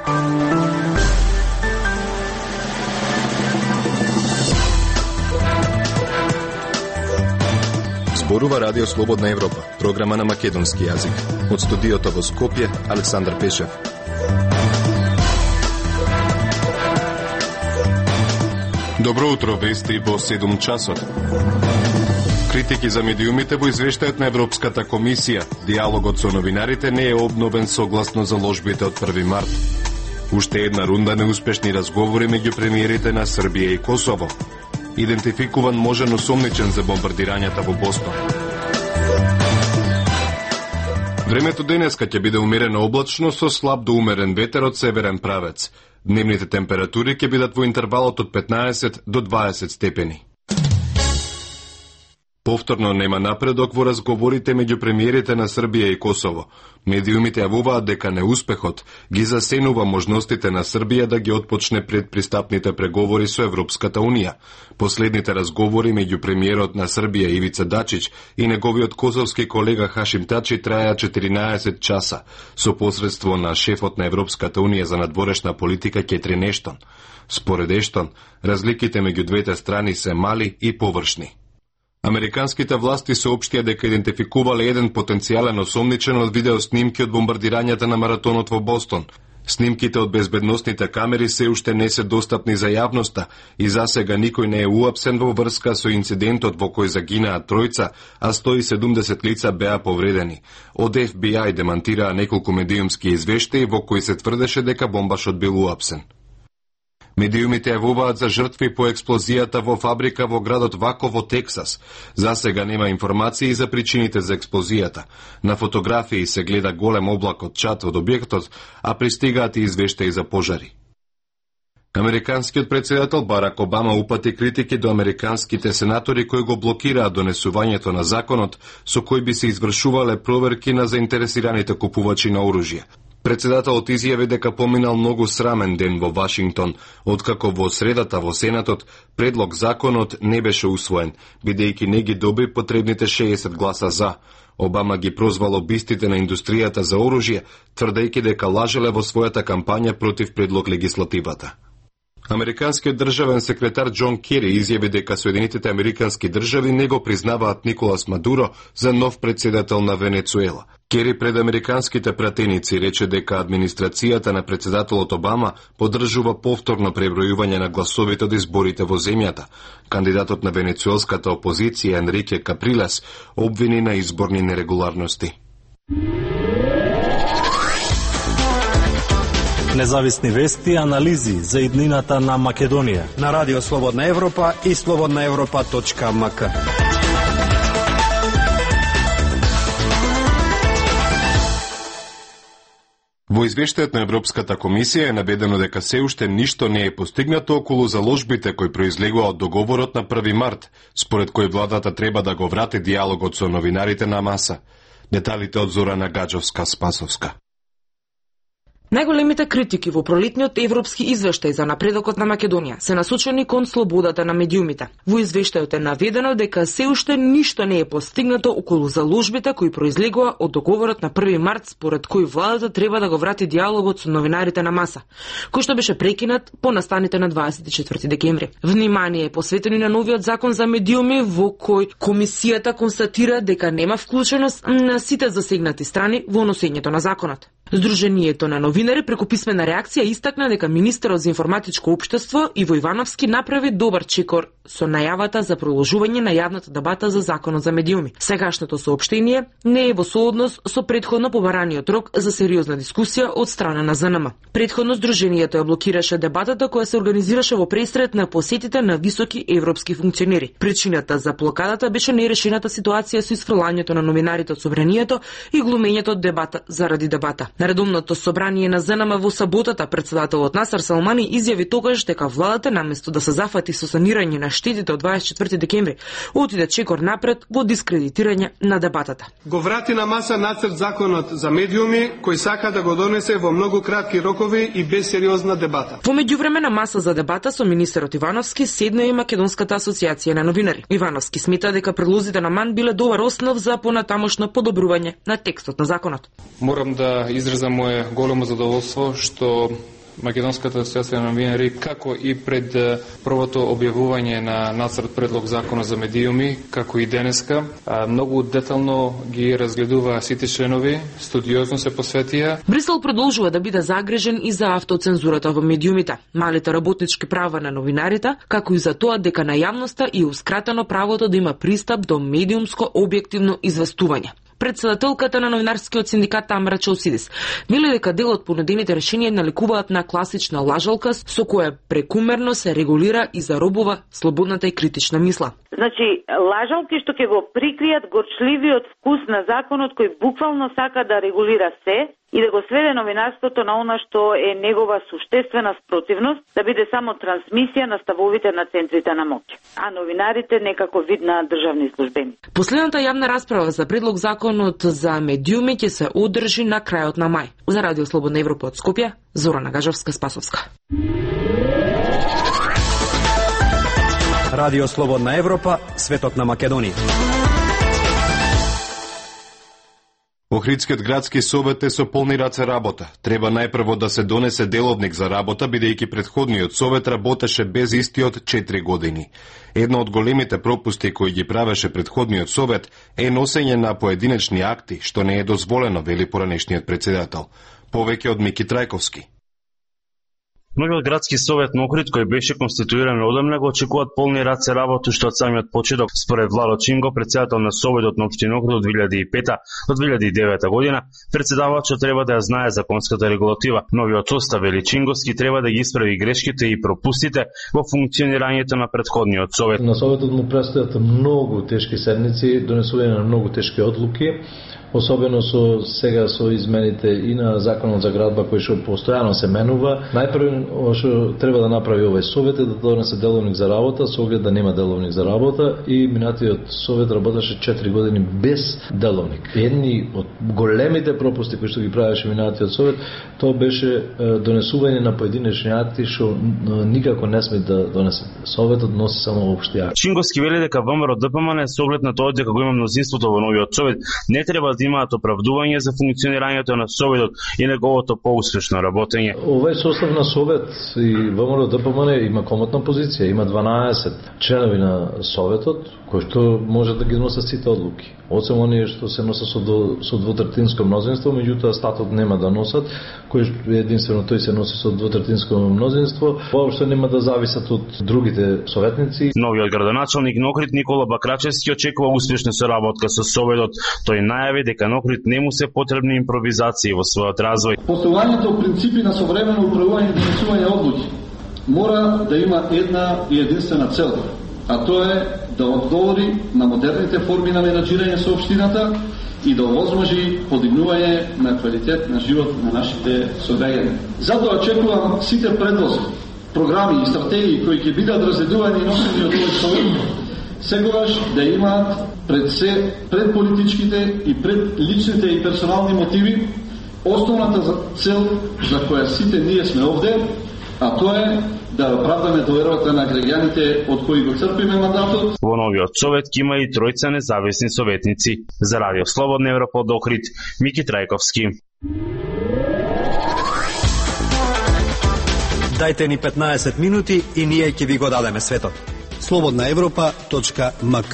Зборува Радио Слободна Европа, програма на македонски јазик. Од студиото во Скопје, Александар Пешев. Добро утро, вести во 7 часот. Критики за медиумите во извештајот на Европската комисија. Диалогот со новинарите не е обновен согласно заложбите од 1 март. Уште една рунда неуспешни разговори меѓу премиерите на Србија и Косово. Идентификуван можен осомничен за бомбардирањата во Бостон. Времето денеска ќе биде умерено облачно со слаб до умерен ветер од северен правец. Дневните температури ќе бидат во интервалот од 15 до 20 степени. Повторно нема напредок во разговорите меѓу премиерите на Србија и Косово. Медиумите јавуваат дека неуспехот ги засенува можностите на Србија да ги отпочне предпристапните преговори со Европската Унија. Последните разговори меѓу премиерот на Србија Ивица Дачич и неговиот косовски колега Хашим Тачи траја 14 часа со посредство на шефот на Европската Унија за надворешна политика Кетрин Ештон. Според Ештон, разликите меѓу двете страни се мали и површни. Американските власти соопштија дека идентификувале еден потенцијален осомничен од видеоснимки од бомбардирањата на маратонот во Бостон. Снимките од безбедносните камери се уште не се достапни за јавноста и засега никој не е уапсен во врска со инцидентот во кој загинаа тројца, а 170 лица беа повредени. Од FBI демантираа неколку медиумски извештаи во кои се тврдеше дека бомбашот бил уапсен. Медиумите јавуваат за жртви по експлозијата во фабрика во градот Вако во Тексас. Засега нема информации за причините за експлозијата. На фотографии се гледа голем облак од чад од објектот, а пристигаат и извештаи за пожари. Американскиот председател Барак Обама упати критики до американските сенатори кои го блокираат донесувањето на законот со кој би се извршувале проверки на заинтересираните купувачи на оружје. Председателот изјави дека поминал многу срамен ден во Вашингтон, откако во средата во Сенатот предлог законот не беше усвоен, бидејќи не ги доби потребните 60 гласа за. Обама ги прозвал лобистите на индустријата за оружје, тврдејќи дека лажеле во својата кампања против предлог легислативата. Американскиот државен секретар Џон Кери изјави дека Соединетите американски држави не го признаваат Николас Мадуро за нов председател на Венецуела. Кери пред американските пратеници рече дека администрацијата на председателот Обама поддржува повторно пребројување на гласовите од изборите во земјата. Кандидатот на венецуелската опозиција Енрике Каприлес обвини на изборни нерегуларности. Независни вести и анализи за иднината на Македонија на Радио Слободна Европа и slobodnaevropa.mk. Во извештајот на Европската комисија е наведено дека се уште ништо не е постигнато околу заложбите кои произлегува од договорот на 1 март, според кој владата треба да го врати диалогот со новинарите на маса. Деталите од Зорана Гаджовска-Спасовска. Најголемите критики во пролетниот европски извештај за напредокот на Македонија се насочени кон слободата на медиумите. Во извештајот е наведено дека се уште ништо не е постигнато околу заложбите кои произлегува од договорот на 1 март, според кој владата треба да го врати диалогот со новинарите на маса, кој што беше прекинат по настаните на 24 декември. Внимание е посветено на новиот закон за медиуми во кој комисијата констатира дека нема вклученост на сите засегнати страни во носењето на законот. Сдруженијето на новинари преку писмена реакција истакна дека министерот за информатичко општество Иво Ивановски направи добар чекор со најавата за продолжување на јавната дебата за законот за медиуми. Сегашното соопштение не е во сооднос со претходно побараниот рок за сериозна дискусија од страна на ЗНМ. Претходно сдруженијето ја блокираше дебатата која се организираше во пресред на посетите на високи европски функционери. Причината за блокадата беше нерешената ситуација со исфрлањето на новинарите од собранието и глумењето од дебата заради дебата. На редовното собрание на ЗНМ во саботата председателот Насар Салмани изјави тогаш дека владата наместо да се зафати со санирање на штетите од 24 декември, отиде чекор напред во дискредитирање на дебатата. Го врати на маса нацрт законот за медиуми кој сака да го донесе во многу кратки рокови и без сериозна дебата. Во меѓувреме на маса за дебата со министерот Ивановски седна и Македонската асоциација на новинари. Ивановски смета дека предлозите на МАН биле добар основ за понатамошно подобрување на текстот на законот. Морам да изразам мое големо задоволство што Македонската асоциација на новинари, како и пред првото објавување на нацрт предлог закона за медиуми, како и денеска, многу детално ги разгледува сите членови, студиозно се посветија. Брисел продолжува да биде загрижен и за автоцензурата во медиумите, малите работнички права на новинарите, како и за тоа дека на јавноста е ускратено правото да има пристап до медиумско објективно известување. Председателката на новинарскиот синдикат Тамара Чаусидис вели дека дел од понудените решенија наликуваат на класична лажалка со која прекумерно се регулира и заробува слободната и критична мисла. Значи, лажалки што ќе го прикријат горчливиот вкус на законот кој буквално сака да регулира се и да го сведе новинарството на она што е негова суштествена спротивност, да биде само трансмисија на ставовите на центрите на моќ, а новинарите некако вид на државни службени. Последната јавна расправа за предлог законот за медиуми ќе се одржи на крајот на мај. За Радио Слободна Европа од Скопје, Зорана Гажовска-Спасовска. Радио Слободна Европа, светот на Македонија. Охридскиот градски совет е со полни раце работа. Треба најпрво да се донесе деловник за работа, бидејќи претходниот совет работеше без истиот 4 години. Едно од големите пропусти кои ги правеше претходниот совет е носење на поединечни акти, што не е дозволено, вели поранешниот председател. Повеќе од Мики Трајковски. Новиот градски совет на Охрид, кој беше конституиран одамна, го очекуваат полни раце работа уште од самиот почеток. Според Владо Чинго, председател на Советот на општина Охрид од 2005 до 2009 година, председавачот треба да ја знае законската регулатива. Новиот состав, вели Чинговски, треба да ги исправи грешките и пропустите во функционирањето на претходниот совет. На советот му престојат многу тешки седници, донесување на многу тешки одлуки, особено сега со измените и на законот за градба кој што постојано се менува. Најпрво што треба да направи овој совет е да донесе деловник за работа, со оглед да нема деловник за работа, и минатиот совет работеше 4 години без деловник. Едни од големите пропусти кои што ги правеше минатиот совет, тоа беше донесување на поединечни акти што никако не сме да донесе. Советот носи само општи акти. Чинговски вели дека ВМРО ДПМН со оглед на тоа дека го има мнозинството во новиот совет, не треба да имаат оправдување за функционирањето на советот и неговото поуспешно работење. Овој состав на совет и ВМРО ДПМН има комотна позиција, има 12 членови на советот кои што може да ги носат сите одлуки. Освен оние што се носат со двотретинско мнозинство, меѓутоа статут нема да носат, кој единствено тој се носи со двотретинско мнозинство, воопшто нема да зависат од другите советници. Новиот градоначалник на Охрид Никола Бакрачевски очекува успешна соработка со советот. Тој најави дека на Охрид не му се потребни импровизации во својот развој. Постојањето принципи на современо управување и донесување одлуки мора да има една и единствена цел, а тоа е да одговори на модерните форми на менаџирање со општината и да овозможи подигнување на квалитет на живот на нашите сограѓани. Затоа очекувам сите предлози, програми и стратегии кои ќе бидат разгледувани и носени од овој совет, секогаш да имаат пред политичките и пред личните и персонални мотиви основната цел за која сите ние сме овде, а тоа е да оправдаме довербата на граѓаните од кои го црпиме мандатот. Во новиот совет ќе има и тројца независни советници. За Радио Слободна Европа од Охрид, Мики Трајковски. Дајте ни 15 минути и ние ќе ви го дадеме светот. slobodnaevropa.mk.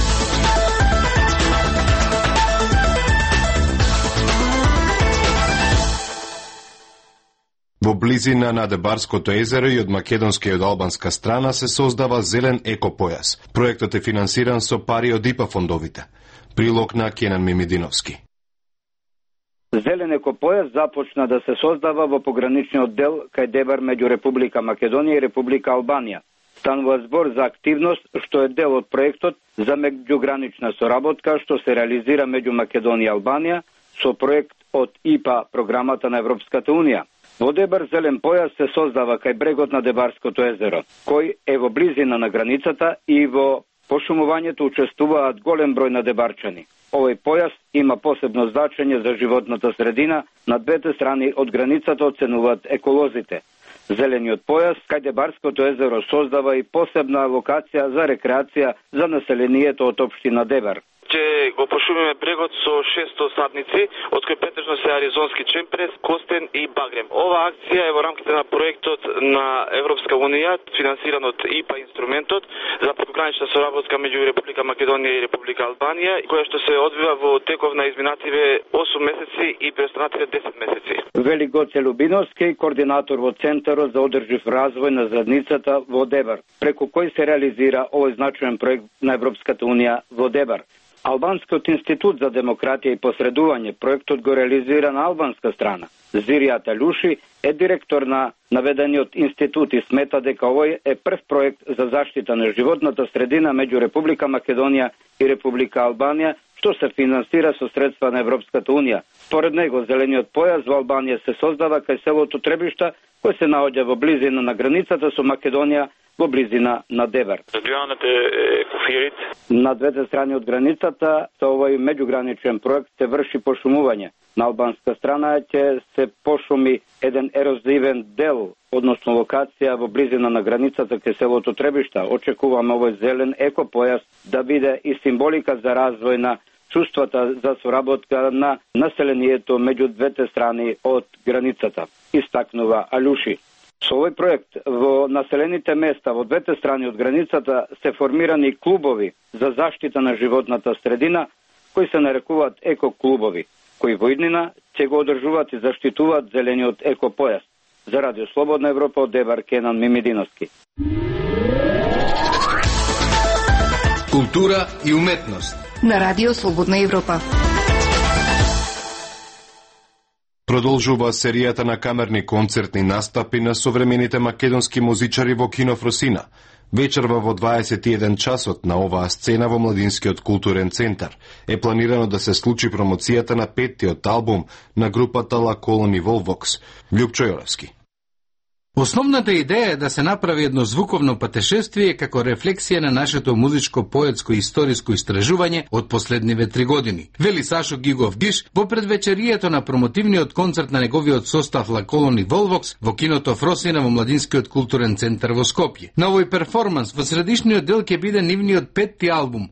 Во близина на Дебарското езеро и од македонска и од албанска страна се создава зелен екопојас. Проектот е финансиран со пари од ИПА фондовите. Прилог на Кенан Мимидиновски. Зелен екопојас започна да се создава во пограничниот дел кај Дебар меѓу Република Македонија и Република Албанија. Станува збор за активност што е дел од проектот за меѓугранична соработка што се реализира меѓу Македонија и Албанија со проект од ИПА, програмата на Европската Унија. Во Дебар зелен појас се создава кај брегот на Дебарското езеро, кој е во близина на границата и во пошумувањето учествуваат голем број на дебарчани. Овој појас има посебно значење за животната средина на двете страни од границата, оценуваат еколозите. Зелениот појас кај Дебарското езеро создава и посебна локација за рекреација за населението од општина Дебар. Ќе го пошумиме брегот со 600 садници, од кои претежно се аризонски чемпрес, костен и багрем. Ова акција е во рамките на проектот на Европска унија, финансиран од ИПА инструментот за прекогранична соработка меѓу Република Македонија и Република Албанија, која што се одвива во теков на изминативе 8 месеци и преостанативе 10 месеци. Вели Гоце Любиновски, координатор во Центарот за одржив развој на заедницата во Дебар, преку кој се реализира овој значаен проект на Европската унија во Дебар. Албанскиот институт за демократија и посредување проектот го реализира на албанска страна. Зиријата Люши е директор на наведениот институт и смета дека овој е прв проект за заштита на животната средина меѓу Република Македонија и Република Албанија, што се финансира со средства на Европската унија. Според него, зелениот појас во Албанија се создава кај селото Требишта, кој се наоѓа во близина на границата со Македонија, во близина на Дебар. На двете страни од границата со овој меѓуграничен проект се врши пошумување. На албанска страна ќе се пошуми еден ерозивен дел, односно локација во близина на границата кај селото Требишта. Очекуваме овој зелен екопојас да биде и символика за развој на чувствата за соработка на населението меѓу двете страни од границата, истакнува Алюши. Со овој проект во населените места во двете страни од границата се формирани клубови за заштита на животната средина, кои се нарекуваат екоклубови, кои во иднина ќе го одржуваат и заштитуваат зелениот екопојас. За Радио Слободна Европа од Дебар, Кенан Мимидиновски. Култура и уметност на Радио Слободна Европа. Продолжува серијата на камерни концертни настапи на современите македонски музичари во кино Фросина. Вечерва во 21 часот на оваа сцена во Младинскиот културен центар е планирано да се случи промоцијата на 5-тиот албум на групата La Colony Volvox. Љупчо Јоровски. Основната идеја е да се направи едно звуковно патешествие како рефлексија на нашето музичко-поетско и историско истражување од последниве 3 години. Вели Сашо Гигов Гиш во предвечерието на промотивниот концерт на неговиот состав La Colony Volvox во киното Фросина во Младинскиот културен центар во Скопје. На овој перформанс во средишниот дел ќе биде нивниот 5-ти албум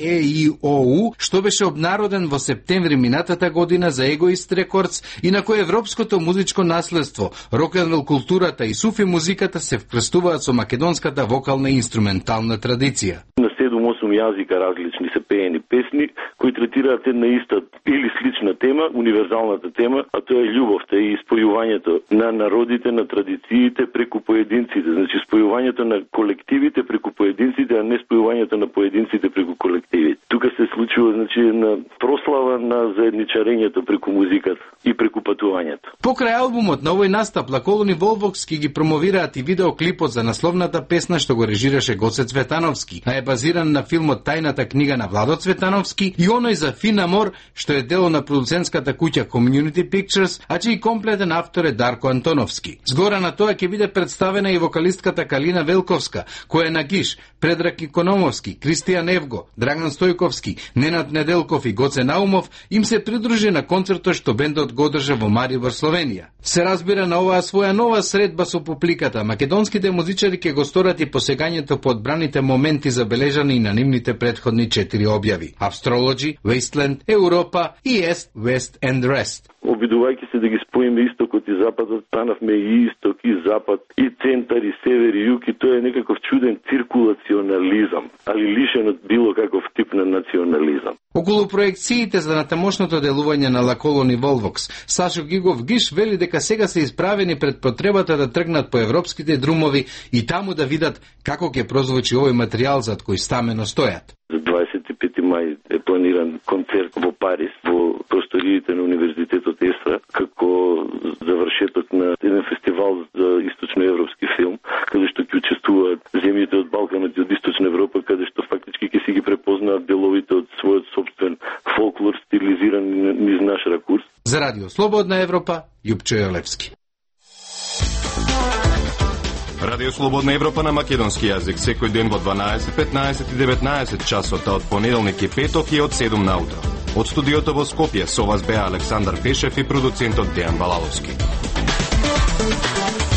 AEIOU, што беше обнароден во септември минатата година за Egoist Records и на кој европското музичко наследство, рок-н-рол културата и суфи музиката се вкрстуваат со македонската вокална и инструментална традиција. На 7-8 јазика различни се пеени песни кои третираат една иста или слична тема, универзалната тема, а тоа е љубовта и спојувањето на народите, на традициите преку поединците. Значи спојувањето на колективите преку поединците, а не спојувањето на поединците преку колективите. Тука се случува значи на прослава на заедничарењето преку музиката и преку патувањето. Покрај албумот на овој настап La Colony Volvox ги промовираат и видеоклипот за насловната песна што го режираше Гоце Цветановски, а е базиран на филмот Тајната книга на Владо Цветановски и оној за Фин Амор, што е дел на продуцентската куќа Community Pictures, а чиј комплетен автор е Дарко Антоновски. Згора на тоа ќе биде представена и вокалистката Калина Велковска, која е на Гиш, Предрак Икономовски, Кристијан Евго, Драган Стојковски, Ненад Неделков и Гоце Наумов им се придружи на концертот што бендот го одржа во Марибор, Словенија. Се разбира на оваа своја нова средба со публиката, македонските музичари ќе го сторат и посегањето по одбраните моменти забележани и на нивните предходни 4 објави: Astrology, Wasteland, Европа и Est, West and Rest. Обидувајќи се да ги споиме истокот и западот, станавме и исток, и запад, и центар, и север, и југ, и тоа е некаков чуден циркулационализам, али лишен од било каков тип на национализам. Околу проекциите за натамошното делување на La Colony Volvox, Сашо Гигов Гиш вели дека сега се исправени пред потребата да тргнат по европските друмови и таму да видат како ќе прозвучи овој материјал зад кој стамено стојат. За 25 мај е планиран концерт во Париз, во просториите на Универзитетот Естра, како завршеток на еден фестивал за источноевропски филм, каде што ќе учествуваат земјите од Балканот и од Источна Европа, каде што фактички ќе си ги препознаат деловите од својот собствен фолклор, стилизиран низ наш ракурс. За Радио Слободна Европа, Љупчо Јолевски. Радио Слободна Европа на македонски јазик секој ден во 12, 15 и 19 часот, од понеделник и петок и од 7 наутро. Од студиото во Скопје со вас беа Александар Пешев и продуцентот Дејан Балаловски.